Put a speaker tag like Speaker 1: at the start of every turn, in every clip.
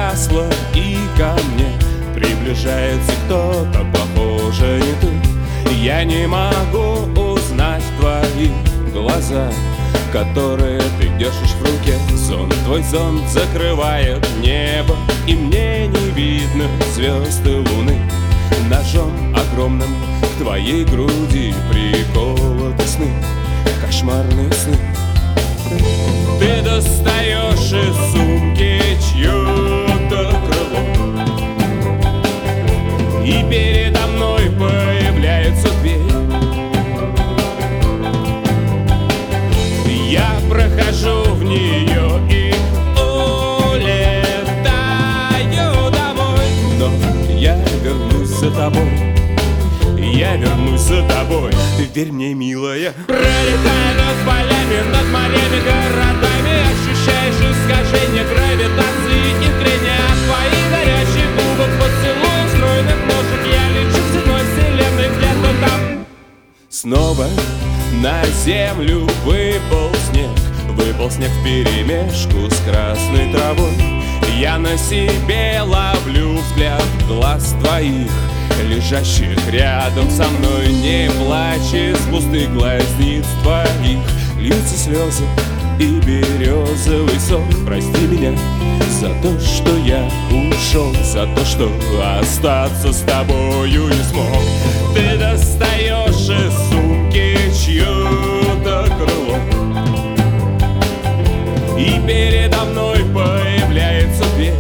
Speaker 1: погасла, и ко мне приближается кто-то, похоже, не ты. Я не могу узнать твои глаза, которые ты держишь в руке. Твой зонт закрывает небо, и мне не видно звезд и луны. Ножом огромным к твоей груди приколоты сны, кошмарные сны. Ты достаешь из сумки чье-то крыло, и передо мной появляется дверь. Я прохожу в нее и улетаю домой. Но я вернусь за тобой, я вернусь за тобой. Верь мне, милая.
Speaker 2: Пролетая над полями, над морями, городами, ощущаешь искажение гравитации и трения твоих горячих губок, поцелуев, стройных ножек. Я лечу в седьмой вселенной, где-то там.
Speaker 1: Снова на землю выпал снег вперемешку с красной травой. Я на себе ловлю взгляд глаз твоих, лежащих рядом со мной. Не плачь, из пустых глазниц твоих льются слезы и березовый сок. Прости меня за то, что я ушел, за то, что остаться с тобою не смог. Ты достаешь из сумки чье-то крыло, и передо мной появляется дверь.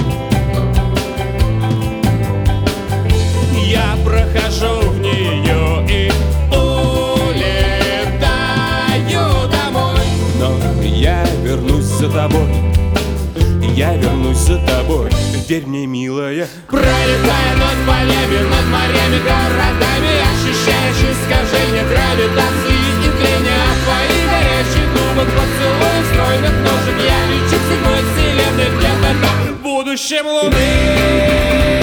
Speaker 1: Я прохожу в нее и улетаю домой. Но я вернусь за тобой, я вернусь за тобой. Верь мне, милая.
Speaker 2: Пролетая над полями, над морями, городами, ощущаешь искажение гравитации и трения твоих горячих губок, поцелуев, стройных ножек. Я лечу в седьмой вселенной, где-то там, в будущем луны.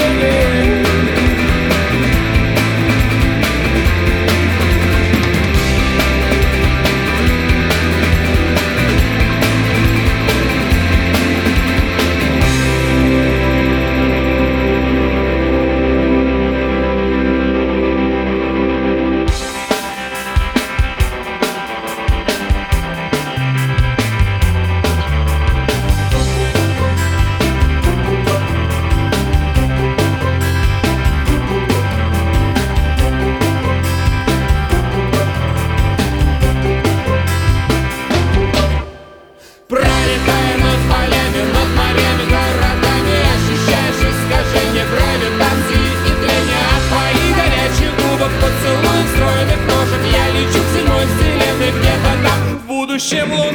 Speaker 2: Пролетая над полями, над морями, городами, ощущаешь искажение гравитации и трения твоих горячих губок, поцелуев, стройных ножек. Я лечу в седьмой вселенной, где-то там, в будущем луны.